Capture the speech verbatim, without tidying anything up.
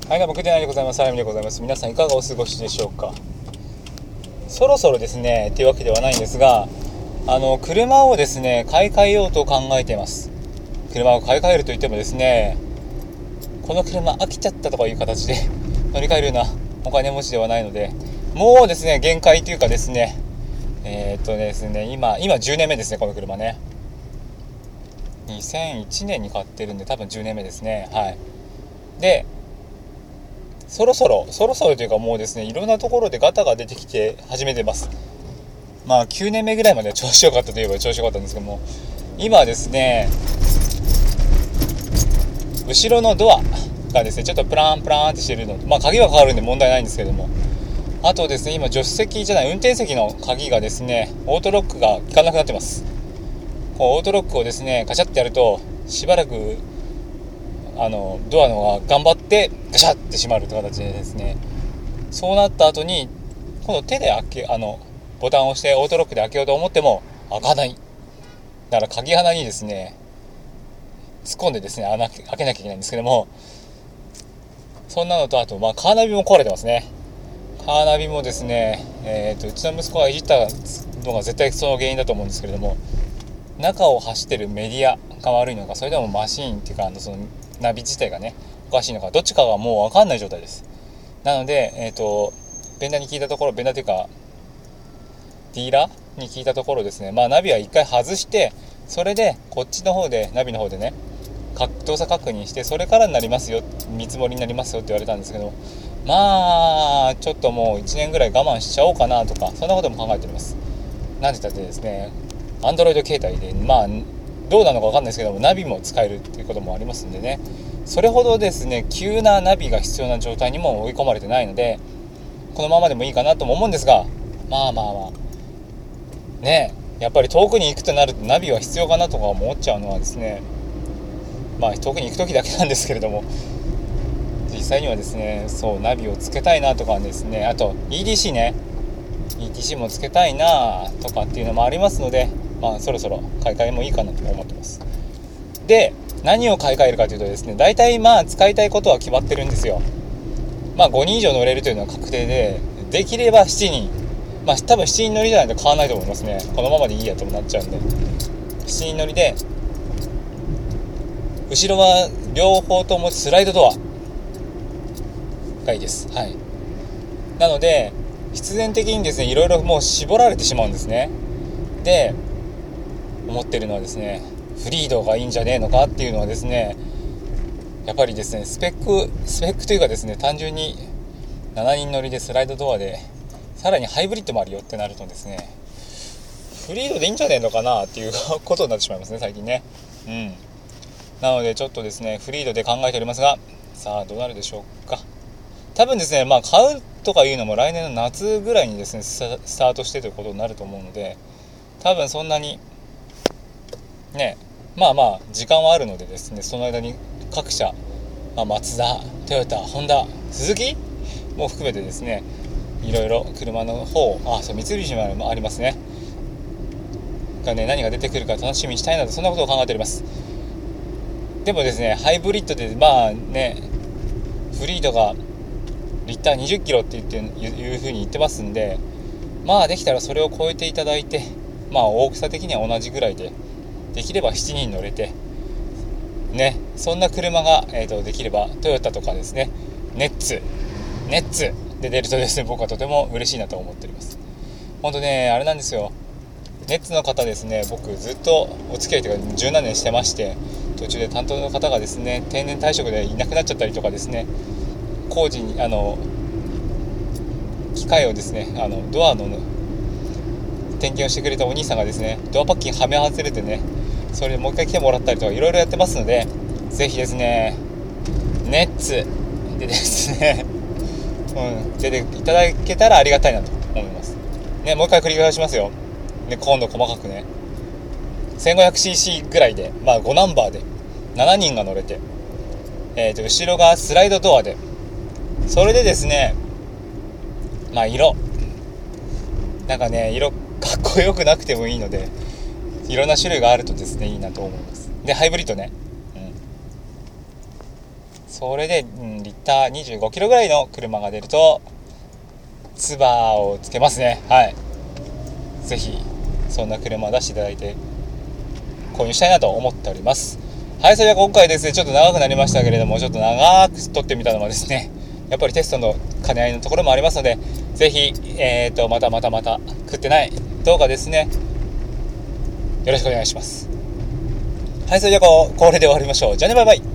はい、どうも、くでないでございます。サラミでございます。皆さんいかがお過ごしでしょうか。そろそろですね、っていうわけではないんですが、あの、車をですね、買い替えようと考えています。車を買い替えるといってもですね、この車飽きちゃったとかいう形で乗り換えるようなお金持ちではないので、もうですね、限界というかですね、えー、っとですね、今、今じゅうねんめですね、この車ね。にせんいちねんに買ってるんで、多分じゅうねんめですね。はい。で、そろそろそろそろというかもうですね、いろんなところでガタが出てきて始めてます。まあきゅうねんめぐらいまでは調子良かったといえば調子良かったんですけども、今はですね、後ろのドアがですねちょっとプランプランってしてるのと、まあ鍵はかかるんで問題ないんですけども、あとですね、今助手席じゃない運転席の鍵がですね、オートロックが効かなくなってます。こうオートロックをですねガチャってやると、しばらくあのドアの方が頑張ってガシャって閉まるという形でですね、そうなった後に今度手で開けあのボタンを押してオートロックで開けようと思っても開かない。だから鍵穴にですね突っ込んでですね穴開けなきゃいけないんですけども、そんなのと、あとまあカーナビも壊れてますね。カーナビもですね、えー、とうちの息子がいじったのが絶対その原因だと思うんですけれども、中を走ってるメディアが悪いのか、それともマシーンっていうかあのそのナビ自体がねおかしいのか、どっちかがもう分かんない状態です。なので、えーとベンダーに聞いたところ、ベンダーというかディーラーに聞いたところですね、まあナビは一回外して、それでこっちの方でナビの方でね動作確認して、それからになりますよ、見積もりになりますよって言われたんですけど、まあちょっともういちねんぐらい我慢しちゃおうかなとか、そんなことも考えております。なんて言ったってですね、アンドロイド携帯でまあどうなのか分かんないですけども、ナビも使えるっていうこともありますんでね、それほどですね急なナビが必要な状態にも追い込まれてないので、このままでもいいかなとも思うんですが、まあまあまあね、やっぱり遠くに行くとなるとナビは必要かなとか思っちゃうのはですね、まあ遠くに行く時だけなんですけれども、実際にはですね、そうナビをつけたいなとかですね、あと イーディーシー ね イーディーシー もつけたいなとかっていうのもありますので、まあそろそろ買い替えもいいかなと思ってます。で、何を買い替えるかというとですね、大体まあ使いたいことは決まってるんですよ。まあごにん以上乗れるというのは確定で、できればしちにん、まあ多分しちにん乗りじゃないと買わないと思いますね。このままでいいやとなっちゃうんで、しちにん乗りで、後ろは両方ともスライドドアがいいです。はい。なので必然的にですね、いろいろもう絞られてしまうんですね。で、思ってるのはですね、フリードがいいんじゃねえのかっていうのはですね、やっぱりですね、スペックスペックというかですね、単純にしちにん乗りでスライドドアで、さらにハイブリッドもあるよってなるとですね、フリードでいいんじゃねえのかなっていうことになってしまいますね、最近ね。うん。なのでちょっとですね、フリードで考えておりますが、さあどうなるでしょうか。多分ですね、まあ買うとかいうのも来年の夏ぐらいにですねスタートしてということになると思うので、多分そんなにね、まあまあ時間はあるのでですね、その間に各社、まあ、マツダ、トヨタ、ホンダ、スズキも含めてですね、いろいろ車の方、あ、そう三菱もありますねがね、何が出てくるか楽しみにしたいなと、そんなことを考えております。でもですね、ハイブリッドでまあね、フリードがリッターにじゅっキロって言っていう風に言ってますんで、まあできたらそれを超えていただいて、まあ大きさ的には同じぐらいで、できればしちにん乗れてね、そんな車が、えーとできればトヨタとかですね、ネッツネッツで出るとですね、僕はとても嬉しいなと思っております。本当ね、あれなんですよ、ネッツの方ですね、僕ずっとお付き合いというか十何年してまして、途中で担当の方がですね定年退職でいなくなっちゃったりとかですね、工事にあの機械をですね、あのドアの点検をしてくれたお兄さんがですね、ドアパッキンはめ外れてね、それでもう一回来てもらったりとかいろいろやってますので、ぜひですねネッツでですね、うん、出ていただけたらありがたいなと思いますね。もう一回繰り返しますよ、ね、今度細かくね せんごひゃくシーシー ぐらいで、まあごナンバーでしちにんが乗れて、えーと後ろがスライドドアで、それでですね、まあ色なんかね、色かっこよくなくてもいいので、いろんな種類があるとですねいいなと思います。でハイブリッドね、うん、 それで、うん、リッターにじゅうごキロぐらいの車が出るとツバをつけますね。はい、ぜひそんな車を出していただいて購入したいなと思っております。はい、それでは今回ですね、ちょっと長くなりましたけれども、ちょっと長く撮ってみたのはですね、やっぱりテストの兼ね合いのところもありますので、ぜひ、えーと、またまたまた食ってない動画ですね、よろしくお願いします。はい、それではこれで終わりましょう。じゃあね、バイバイ。